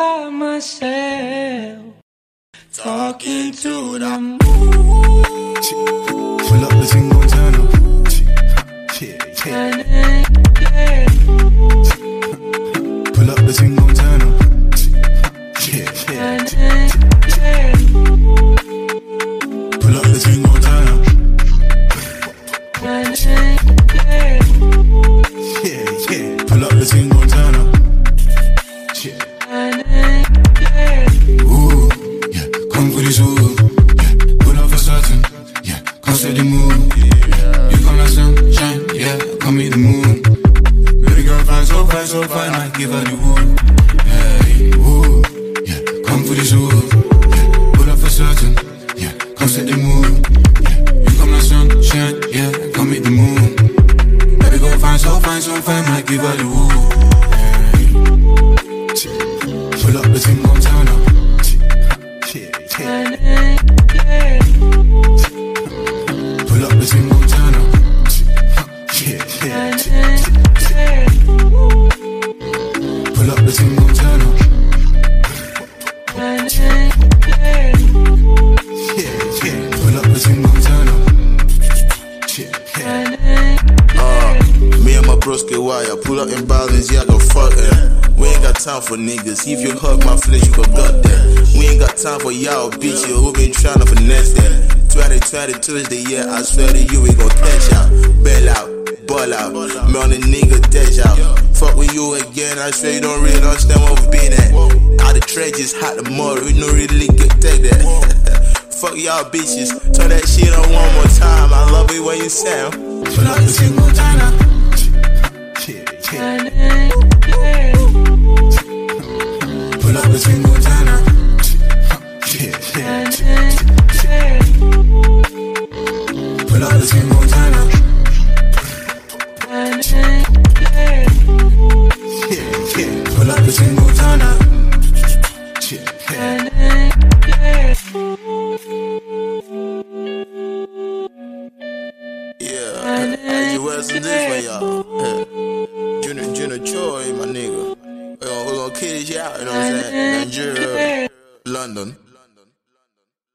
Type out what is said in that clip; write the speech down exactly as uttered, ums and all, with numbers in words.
by myself, talking to the moon. Pull up the thing, gon' turn up. Yeah, yeah. Pull up the thing, gon' turn up. Yeah, yeah. Pull up the thing, gon' turn up. Yeah, yeah. Pull up the thing, gon' turn up. Yeah. Ooh, yeah. Come for this ooh. Yeah. Pull up for certain. Yeah. Come set the mood. Yeah. You come like sunshine. Yeah. Come meet the moon. Baby girl fine, so fine, so fine. I give her the woo. Yeah. Ooh, yeah. Come for this ooh. Yeah. Pull up for certain. Yeah. Come set the mood. Yeah. You come like sunshine. Yeah. Come meet the moon. Baby girl fine, so fine, so fine. I give her the woo. Pull up the thing, gon' turn up. Yeah, yeah. Pull up the thing, gon' turn up. Yeah, yeah. Pull up the thing, gon' turn up. Yeah, yeah. Pull up the thing, gon' turn up. Yeah. Uh, me and my bros get wired. Pull up in balance, yeah, I go fuck it. We ain't got time for niggas. If you hug my flesh, you go gut that. We ain't got time for y'all bitches who been tryna finesse that. twenty twenty Tuesday, yeah, I swear to you, we gon' catch out. Bail out, ball out, me on the nigga dash out. Fuck with you again, I swear you don't really understand what we been at. All the treasures, hot the mud, we don't really get take that. Fuck y'all bitches, turn that shit on one more time. I love it when you sound. Pull up the thing, gon' turn up. Yeah, yeah. Pull up the thing, gon' turn up. Yeah, yeah. Pull up the thing, gon' turn up. Yeah, yeah. Pull up the thing, gon' turn up. Yeah, hey, you wear some this for y'all. Junior, Junior Choi, my nigga. We gon' we gon' kill this shit out, you know what I'm saying? Nigeria, London.